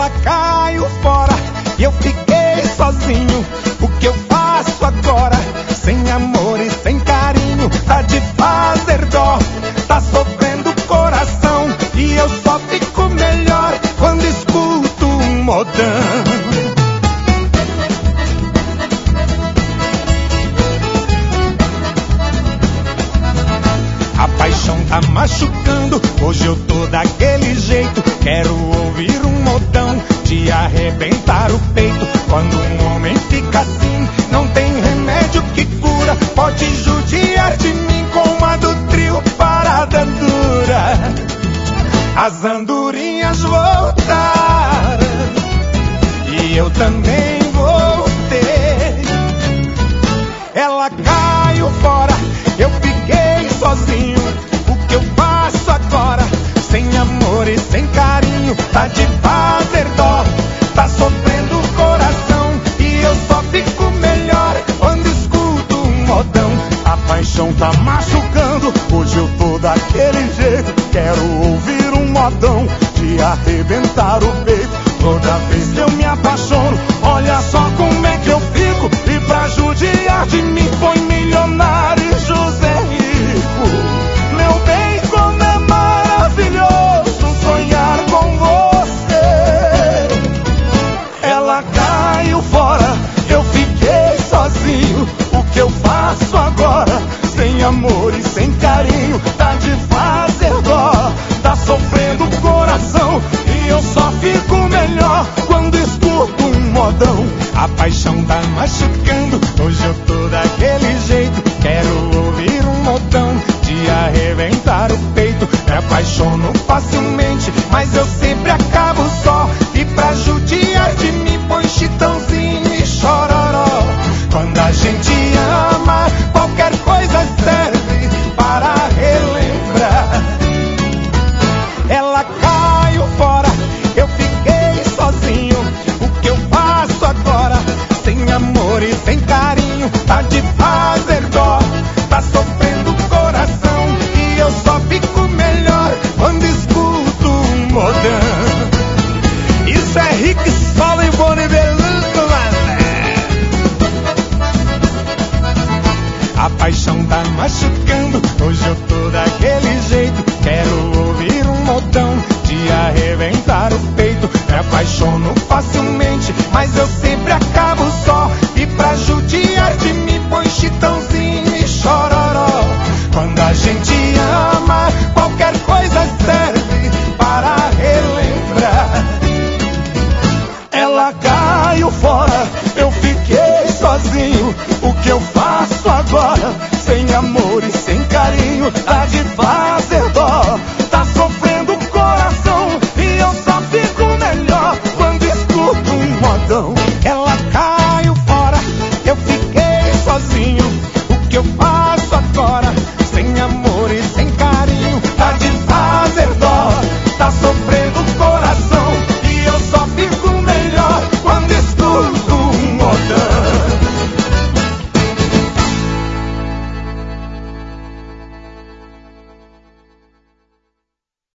Ela caiu fora e eu fiquei sozinho. O que eu faço agora? Sem amor e sem carinho, tá de fazer dó, tá sofrendo o coração. E eu só fico melhor quando escuto um modão. A paixão tá machucando, hoje eu tô daquele jeito. Quero ouvir um modão de arrebentar o peito. Quando um homem fica assim, não tem remédio que cura. Pode judiar de mim com a do trio Parada Dura. As andorinhas voltaram e eu também voltei. Ela caiu fora, eu fiquei sozinho. O que eu faço agora? Sem amor e sem carinho, tá de fazer dó, tá sofrendo o coração. E eu só fico melhor quando escuto um modão. A paixão tá machucando, hoje eu tô daquele jeito. Quero ouvir um modão de arrebentar o peito. Toda vez que eu me apaixono, olha só como é que eu fico. E pra judiar de mim põe Milionário e José Rico. Meu bem, como é maravilhoso sonhar com você. Ela caiu fora, eu fiquei sozinho. O que eu faço agora? Sem amor e sem carinho, tá de fazer dó, tá sofrendo o coração. E eu só fico melhor quando escuto um modão. A paixão tá machucando, hoje eu tô daquele jeito. Quero ouvir um modão de arrebentar o peito. Me apaixono facilmente, mas eu sempre acabo só. E pra judiar de mim põe Chitãozinho e Chororó. Quando a gente ama, qualquer coisa serve para relembrar. Ela caiu fora, eu fiquei sozinho. O que eu faço agora? Sem amor e sem carinho, tá de fazer dó, tá sofrendo o coração. E eu só fico melhor quando escuto um modão. Isso é Rick Solo e Boni Beluto, mano. A paixão tá machucando, hoje eu tô daquele jeito. Quero ouvir um modão de arrebentar o peito. Me apaixono facilmente, mas eu sempre acabo só. E pra judiar de mim põe Chitãozinho e Chororó. Quando a gente ama, qualquer coisa serve para relembrar. Ela caiu fora, eu fiquei sozinho. O que eu faço agora? Sem amor